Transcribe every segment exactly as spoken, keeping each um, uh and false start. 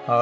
आ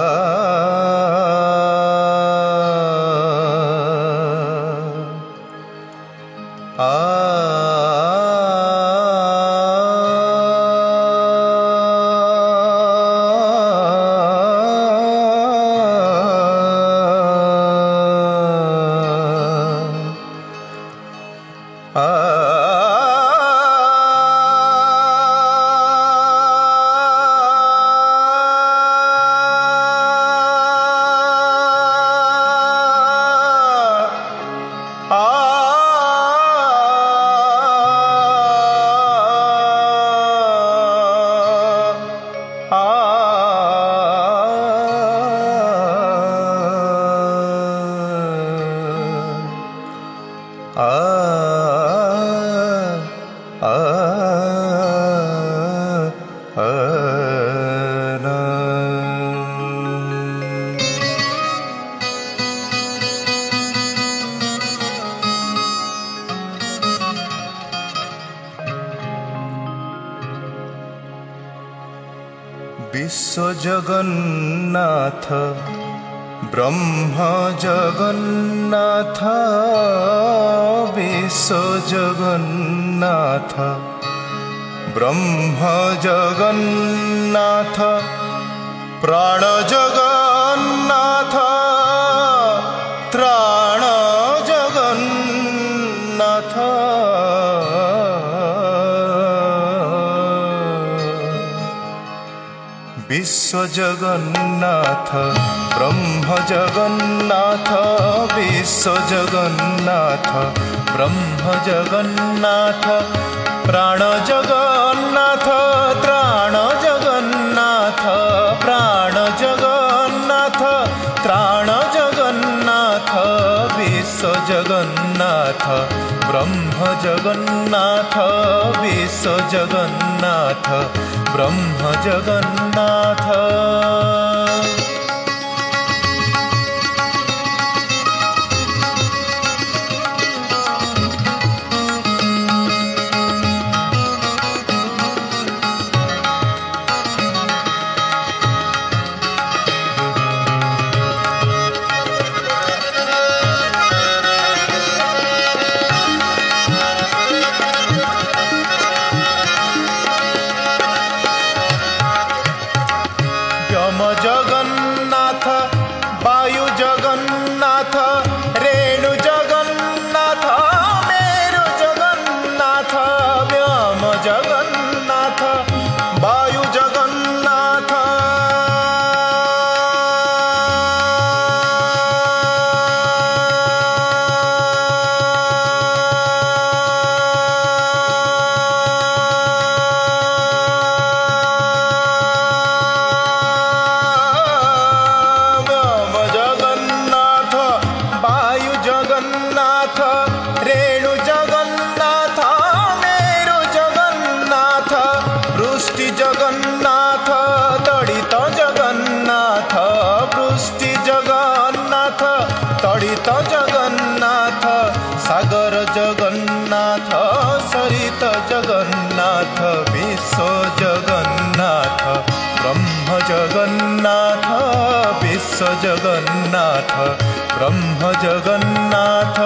विश्व जगन्नाथ ब्रह्म जगन्नाथ विश्व जगन्नाथ ब्रह्म जगन्नाथ प्राण जगन्नाथ त्राण जगन्नाथ विश्व जगन्नाथ ब्रह्म जगन्नाथ विश्व जगन्नाथ ब्रह्म जगन्नाथ प्राण जगन्नाथ त्राण जगन्नाथ प्राण जगन्नाथ त्राण जगन्नाथ विश्व जगन्नाथ ब्रह्म जगन्नाथ विश्व जगन्नाथ ब्रह्म जगन्नाथ जगन्नाथ वायु जगन्नाथ रेणु जगन्नाथ मेरु जगन्नाथ व्योम जगन्नाथ वायु जगन्नाथ जगन्नाथ रेणु जगन्नाथ मेरु जगन्नाथ वृष्टि जगन्नाथ तड़ित जगन्नाथ वृष्टि जगन्नाथ तड़ित जगन्नाथ सागर जगन्नाथ सरित जगन्नाथ विश्व जगन्नाथ ब्रह्म जगन्नाथ विश्व जगन्नाथ ब्रह्म जगन्नाथ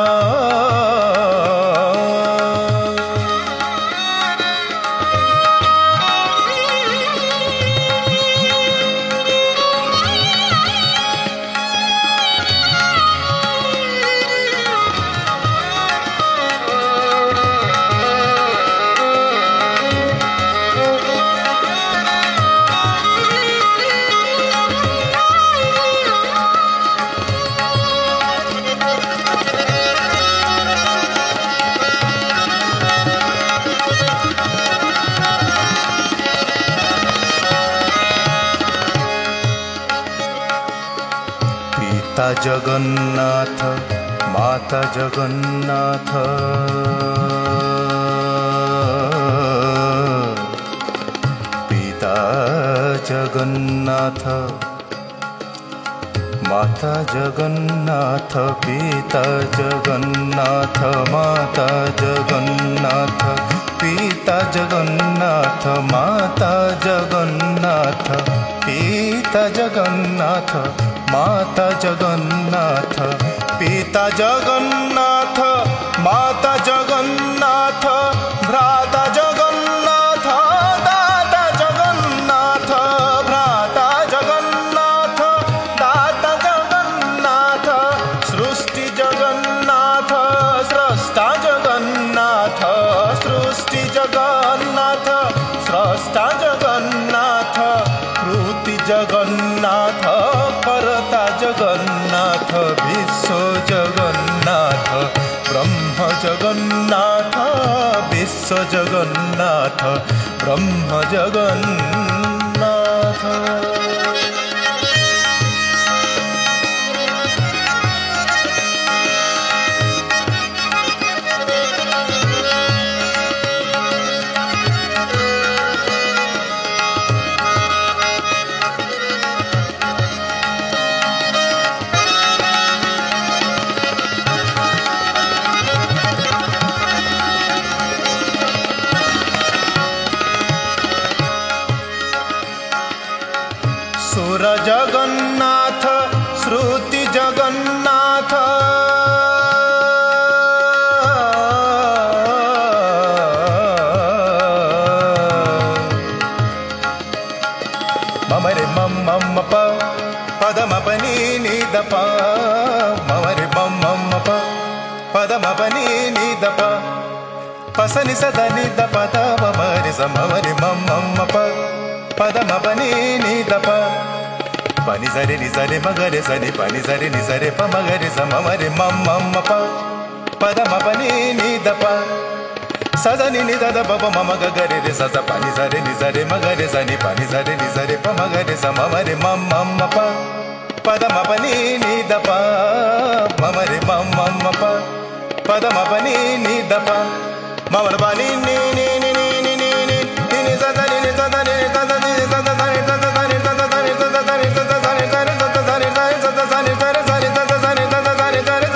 पिता जगन्नाथ माता जगन्नाथ पिता जगन्नाथ माता जगन्नाथ पिता जगन्नाथ माता जगन्नाथ पिता जगन्नाथ माता जगन्नाथ पिता जगन्नाथ माता जगन्नाथ पिता जगन्नाथ माता जगन्नाथ भ्राता जगन्नाथ दाता जगन्नाथ भ्राता जगन्नाथ दाता जगन्नाथ सृष्टि जगन्नाथ स्रष्टा जगन्नाथ सृष्टि जगन्नाथ स्रष्टा जगन्नाथ कृति जगन्नाथ करता जगन्नाथ विश्व जगन्नाथ ब्रह्म जगन्नाथ विश्व जगन्नाथ ब्रह्म जगन्नाथ। सुर जगन्नाथ श्रुति जगन्नाथ मम रे मम मम प पद म प नि नि द प मम रे मम मम प पद म प नि नि द प प स नि स द नि द प द म म रे स मम रे मम मम प पद म प नि नि द प प नि स रे नि स रे म ग रे स नि प नि स रे नि स रे प म ग रे स म म रे मम मम प पद म प नि नि द प स द नि नि द द प प म म ग ग रे रे स स प नि स रे नि स रे म ग रे स नि प नि स रे नि स रे प म ग रे स म म रे मम मम प पद म प नि नि द प म म रे मम मम प पद म प नि नि द प म म प नि नि नि नि नि नि नि नि नि स द नि नि स द नि स द नि स द द नि स द द नि स द द नि स द द नि स द द नि स द द नि स द द नि स द द नि स द द नि स द द नि स द द नि स द द नि स द द नि स द द नि स द द नि स द द नि स द द नि स द द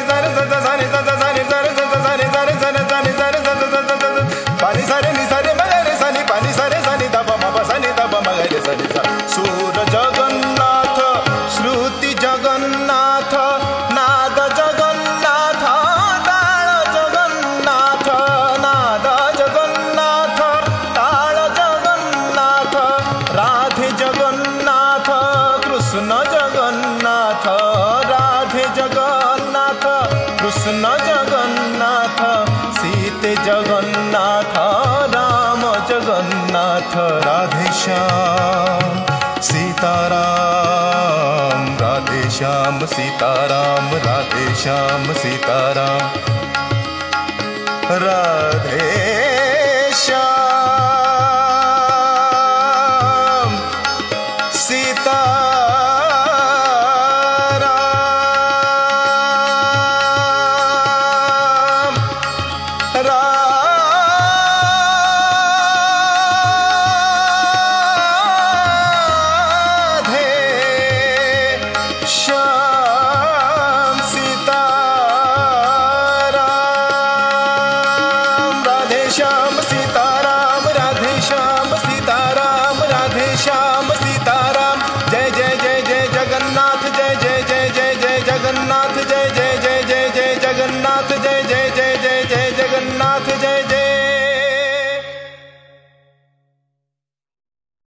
पानी सारे नि सारे मगरे सनि पानी सारे सनि दब म ब सनि दब मगरे सनि सा सूर जगन्नाथ श्रुति जगन्नाथ नाद जगन्नाथ ताल जगन्नाथ नाद जगन्नाथ ताल जगन्नाथ राधे जगन्नाथ कृष्ण जगन्नाथ राधे जगन्नाथ कृष्ण जगन्नाथ सीते जगन्नाथ राम जगन्नाथ राधे श्याम सीताराम राधे श्याम सीताराम राधे श्याम सीताराम राधे